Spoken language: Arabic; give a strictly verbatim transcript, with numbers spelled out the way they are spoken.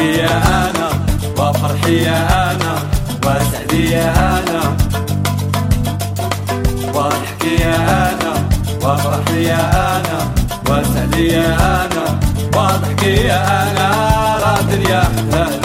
وضحكي يا أنا وفرحي يا أنا وسعدي يا أنا. وضحكي يا أنا وفرحي يا أنا وسعدي يا أنا. وضحكي يا أنا راد يا حلال